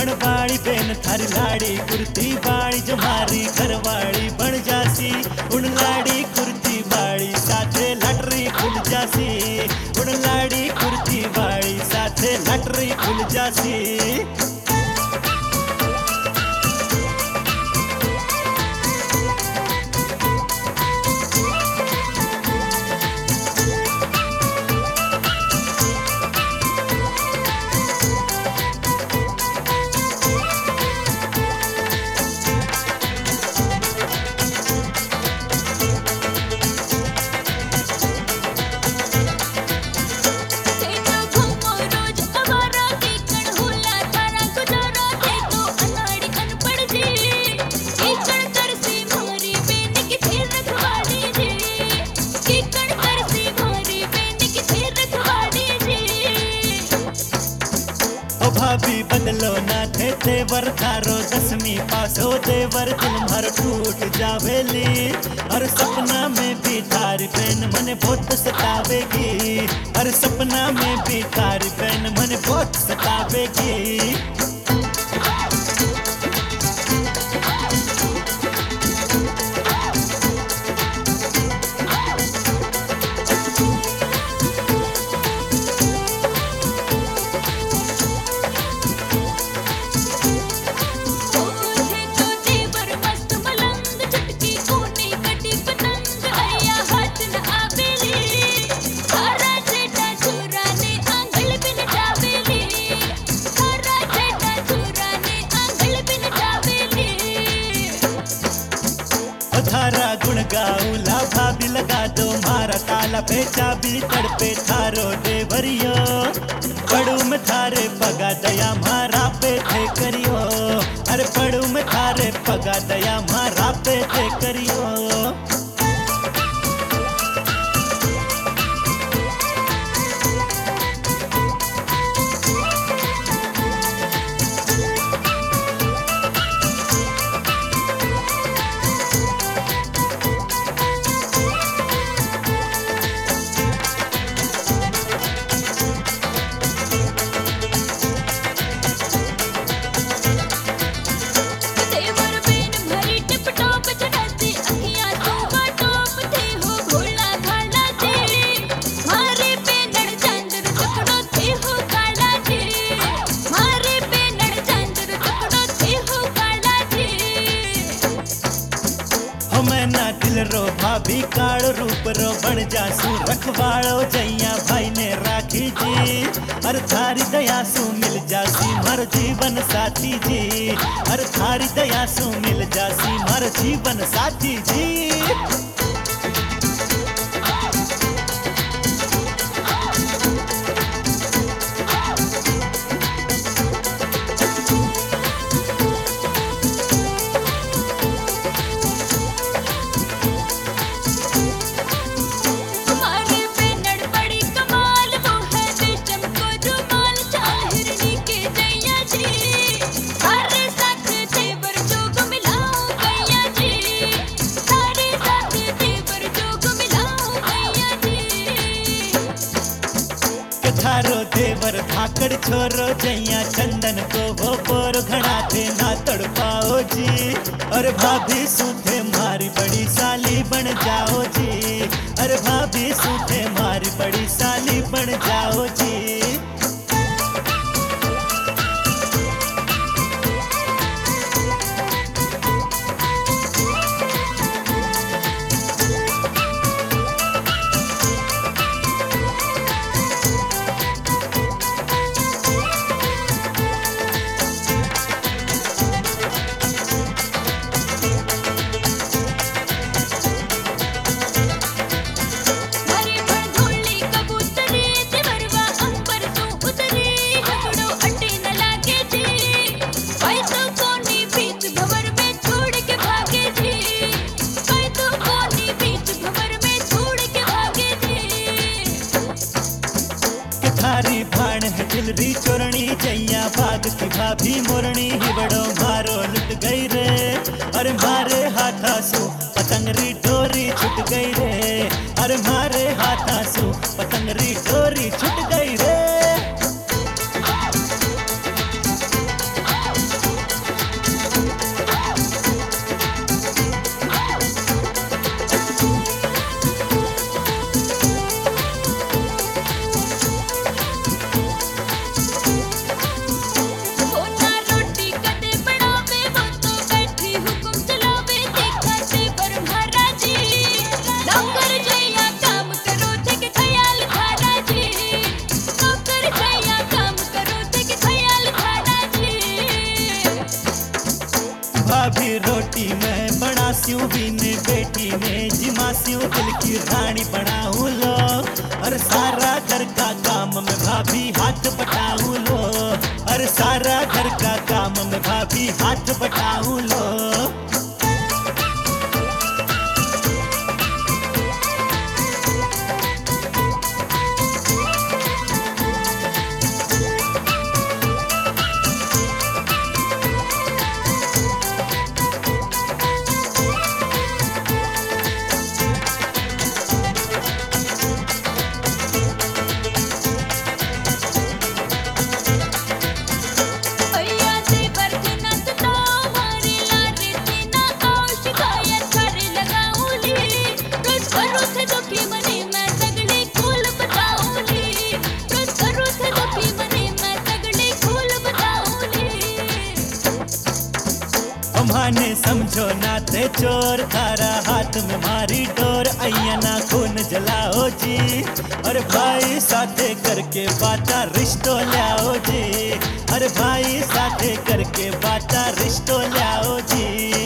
Banwadi Ben थारी लाड़ी कुर्ती बाड़ी जो मारी घरवाड़ी बन जासी उन लाड़ी कुर्ती बाड़ी साथे लटरी खुल जासी उन लाड़ी कुर्ती बाड़ी साथे लटरी खुल जासी। भाभी बदलो ना थे तेवर थारो 10वीं पास हो देवर दिल भर टूट जावेली हर सपना में भी थारी बहन मने बहुत सतावेगी हर सपना में भी थारी बहन मने बहुत सतावेगी। थारा गुण गाऊला भाभी लगा दो मारा ताला पे चाबी तड़पे थारो देवरियो पड़ू में थारे पगा दया मारा पे थे करियो अरे पड़ू में थारे पगा दया मारा पे थे करियो। दिल रो भाभी काल रूप रो बन जासू रखवाड़ो जैया भाई ने राखी जी हर थारी दया सू मिल जासी मर जीवन साथी जी हर थारी दया सू मिल जासी मर जीवन साथी जी। थारो देवर धाकड़ छोरो जैया चंदन को वो बोर घड़ा थे ना तड़ पाओ जी और भाभी सूथे मारी बड़ी साली बन जाओ जी अरे भाभी सूथे मारी बड़ी साली बन जाओ जी। थारी भाण है दिलरी चोरणी जैया भाग की भाभी मोरणी हिबड़ो मारो लुट गई रे अरे मारे हाथा सु पतंगरी डोरी छूट गई रे अरे मारे हाथा सु पतंगरी डोरी छूट गई रे। मासियों भी ने बेटी ने जी मासियों दिल की रानी बनाऊं लो। और सारा घर का काम में भाभी हाथ बटाऊं लो। और सारा घर का काम में भाभी हाथ बटाऊं लो। माने समझो ना ते चोर थारा हाथ में मारी डोर अय्या ना खून जलाओ जी। और भाई साथे करके बाटा रिश्तो लाओ जी। और भाई साथे करके बाटा रिश्तो लाओ जी।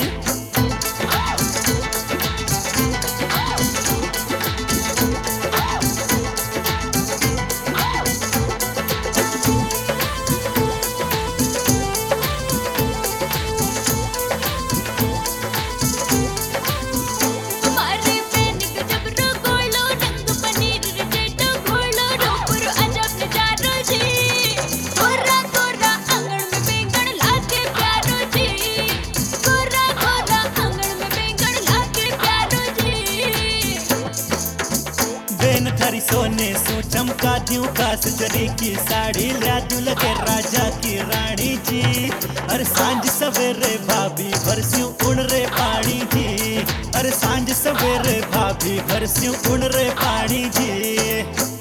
थारी सोने सो चमका दूं खास जरी की साड़ी ला दूं लगे राजा की रानी जी। और सांझ सवेरे भाभी भरस्यूं उड़ रे पानी जी। और सांझ सवेरे भाभी भरस्यूं उड़ रे पानी जी।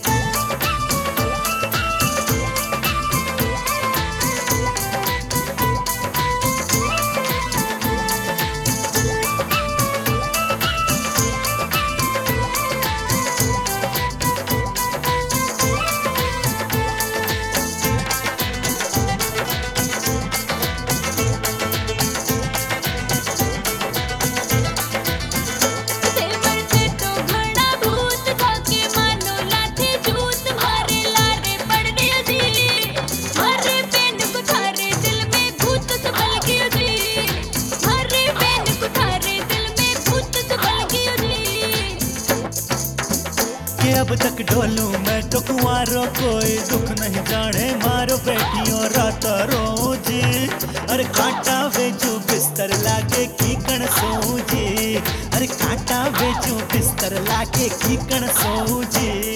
अब तक ढोलूं मैं तो कुंवारों कोई दुख नहीं जाने मारो बेटियों रात रो जी। अरे कांटा बेचू बिस्तर लागे की कण सो जी। अरे कांटा बेचू बिस्तर लागे की कण सो जी।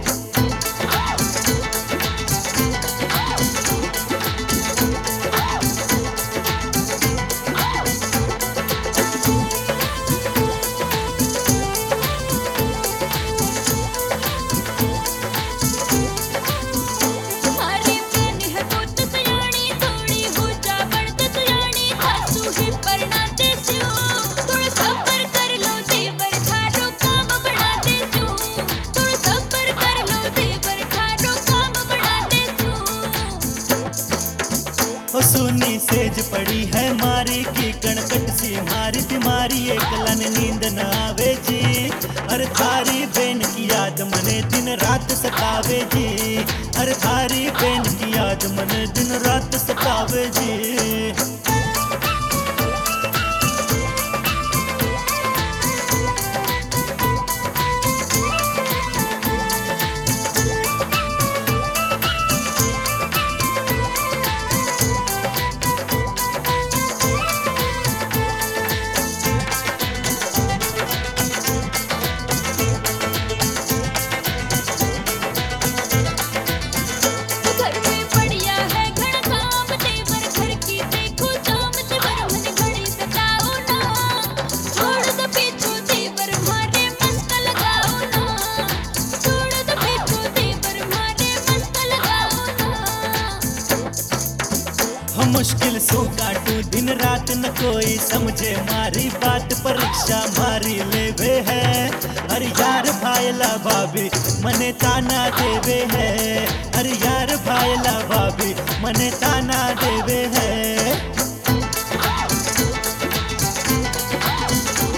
सुनी सेज पड़ी है मारी की कणकट सी मारी बीमारी एक लन नींद न आवे जी। अरे थारी बेन की याद मने दिन रात सतावे जी। अरे थारी बेन की याद मने दिन रात सतावे जी। मुश्किल सो काटू दिन रात न कोई समझे मारी बात परीक्षा मारी लेवे है। अरे यार भाईला भाभी मने ताना देवे है। अरे यार भाईला भाभी मने ताना देवे है।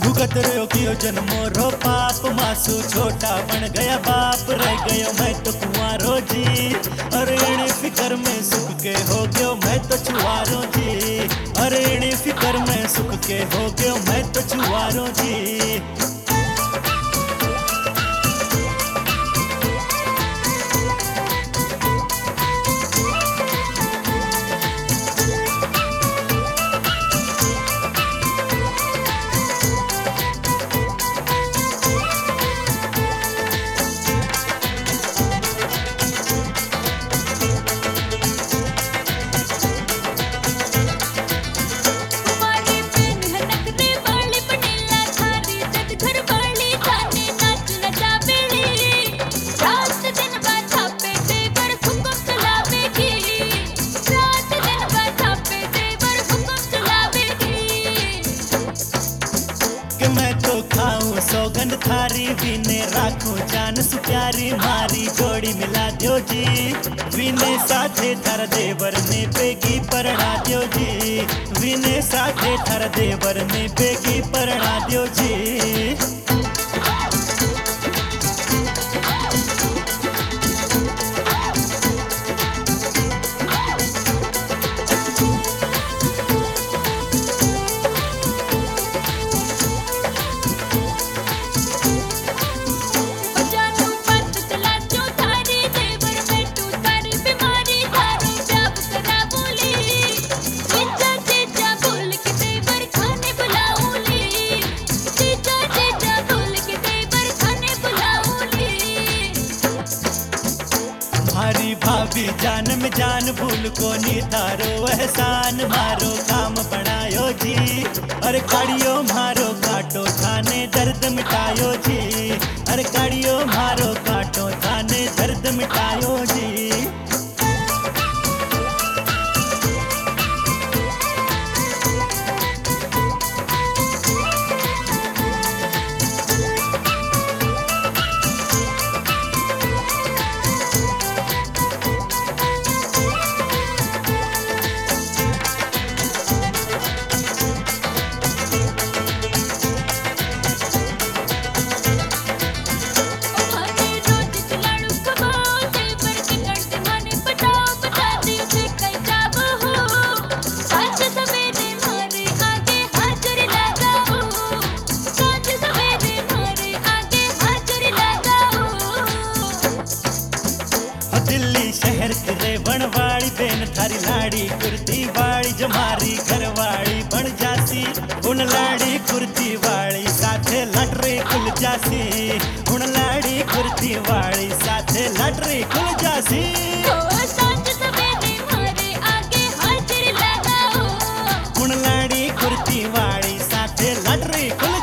भुगत रहो कियो जन्मो रो पाप मासू छोटा बन गया बाप रह गयो मैं तो कुंवारो जी। अरे इने फिकर में सुख के हो गयो मैं तो छुआरो जी। अरे इने फिकर में सुख के हो गयो मैं तो छुआरो जी। मैं तो खाऊं सौगंध थारी विने राखूं जान सु प्यारी मारी जोड़ी मिला दो जी। विने साथे थर देवर ने बेगी परना दो जी। विने साथे थर देवर ने बेगी परना दो जी। हमारी भाभी जान में जान भूल को नी तारो एहसान मारो काम बनायो जी। अरे काड़ियो मारो काटो थाने दर्द मिटायो जी। अरे काड़ियो मारो काटो थाने दर्द मिटायो जी। दिल्ली शहर की रेवण वाली बेन थारी लाड़ी कुर्ती वाली जमारी घरवाली बन जासी। उन लाड़ी कुर्ती वाली साथे लटरे खुल जासी। उन लाड़ी कुर्ती वाली साथे लटरे खुल जासी। उन लाड़ी कुर्ती वाली साथे लटरे खुल